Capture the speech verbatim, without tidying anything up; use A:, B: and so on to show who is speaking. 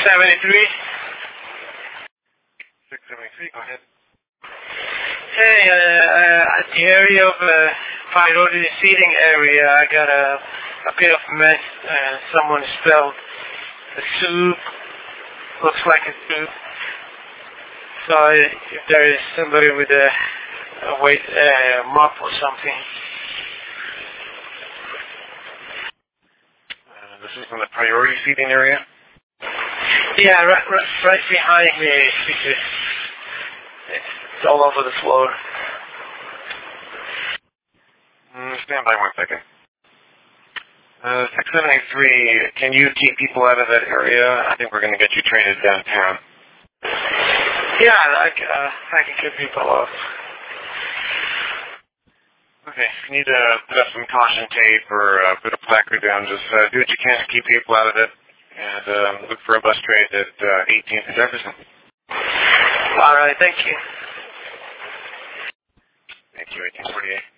A: seventy-three.
B: six seventy-three, go ahead.
A: Hey, uh, uh, at the area of uh, priority seating area, I got a, a bit of mess. Uh, someone spilled a soup. Looks like a soup. So if there is somebody with a, a weight uh, mop or something.
B: Uh, this is in the priority seating area?
A: Yeah, right, right, right behind me. It's, it's all over the floor.
B: Mm, stand by one second. Uh, six seventy-three, can you keep people out of that area? I think we're going to get you traded downtown.
A: Yeah, I, uh, I can keep people off.
B: Okay, if you need to put up some caution tape or uh, put a placard down, just uh, do what you can to keep people out of it. And um, look for a bus trade at uh, eighteenth and Jefferson.
A: All right, thank you.
B: Thank you, eighteen forty-eight.